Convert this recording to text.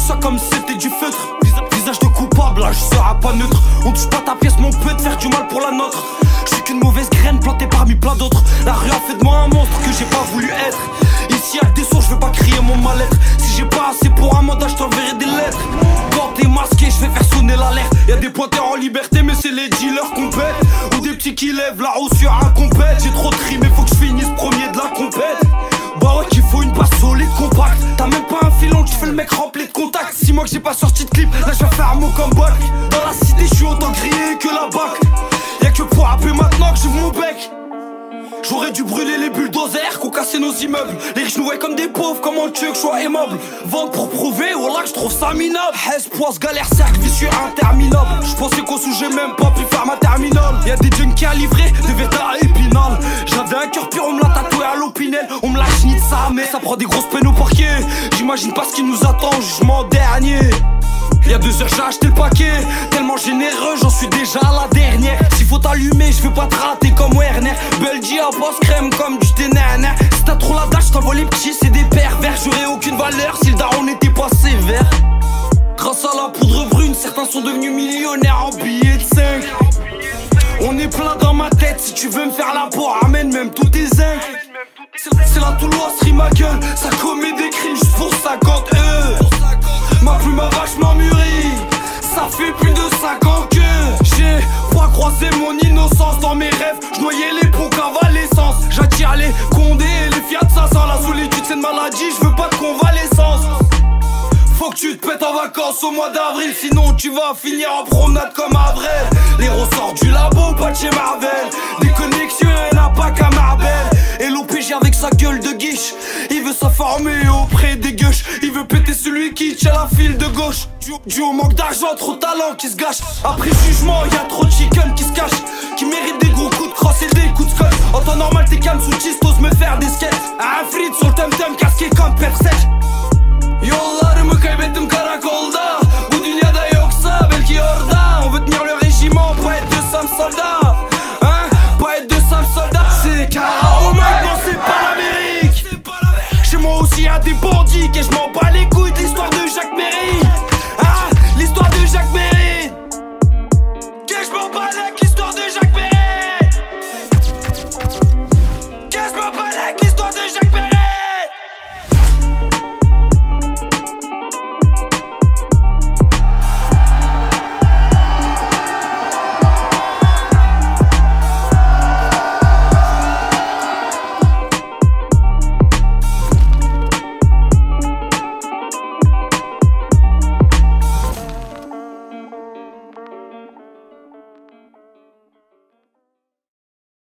ça comme si c'était du feutre. Visage de coupable, là je serai pas neutre. On touche pas ta pièce, mon peut te faire du mal pour la nôtre. Je suis qu'une mauvaise graine plantée parmi plein d'autres. La rue a fait de moi un monstre que j'ai pas voulu être. Ici y'a des sourds, je veux pas crier mon mal-être. Si j'ai pas assez pour un mandat, je t'enverrai des lettres. Quand t'es masqué, je vais faire sonner l'alerte. Y'a des pointeurs en liberté, mais c'est les dealers qu'on pète. Ou des petits qui lèvent la hausse sur un compète. J'ai trop de rimes, mais faut que je finisse premier de la compète. Bah ouais qu'il faut une basse solide compacte. T'as même pas un filon, tu fais le mec rempli de contacts. 6 mois que j'ai pas sorti de clip, là je vais faire mon comeback. Dans la cité, je suis autant grillé que la BAC. Y'a que pour rapper maintenant que j'ouvre mon bec. J'aurais dû brûler les bulldozers qu'on cassait nos immeubles. Les riches nous voient comme des pauvres, comment tu veux que je sois aimable? Vendre pour prouver, oh là que je trouve ça minable. Hesse, poisse, galère, cercle, vicieux, interminable. J'pensais qu'au sous j'ai même pas pu faire ma terminale. Y'a des junkies à livrer, des vétas à Épinal. J'avais un cœur pur, on me l'a tatoué à l'Opinel. On me l'a chini de ça, mais ça prend des grosses peines au parquet. J'imagine pas ce qui nous attend, jugement dernier. Y'a 2 heures j'ai acheté le paquet. Tellement généreux, j'en suis déjà à la dernière. S'il faut t'allumer, je veux pas te rater comme Werner. Belgique à boss crème comme du ténène. Si t'as trop la dash, t'envoies les petits, c'est des pervers. J'aurais aucune valeur si le daron n'était pas sévère. Grâce à la poudre brune, certains sont devenus millionnaires en billets de 5. On est plein dans ma tête, si tu veux me faire la peau, ramène même tous tes zincs. C'est la toulouserie ma gueule, ça commet des crimes juste pour 50 €. Ma plume a vachement mûri, ça fait plus de 5 ans que j'ai pas croisé mon innocence. Dans mes rêves, je noyais les pots convalescence. J'attire les condés et les Fiat 500. La solitude c'est une maladie, je veux pas de convalescence. Faut que tu te pètes en vacances au mois d'avril, sinon tu vas finir en promenade comme Avril. Les ressorts du labo, pas de chez Marvel. Des connexions, elle n'a pas qu'à Marbel. Et l'OPG avec sa gueule de guiche, il veut s'informer auprès des gueuches. Il veut péter celui qui tient la file de gauche. Dû au manque d'argent, trop de talent qui se gâche. Après jugement, y'a trop de chicken qui se cache, qui mérite des gros coups de crosse et des coups de scotch. En temps normal t'es calme sous cheese, t'oses me faire des skates. Un frit sur le tum-tum, casqué comme Persèche. Yollarımı kaybettim karakolda. Bu dünyada yoksa belki orada. On veut tenir le régiment, pas être de sales soldats. Hein, pas être de sales soldats. C'est car oh mec, non c'est pas l'Amérique. Chez moi aussi y'a des bandits et je m'en bats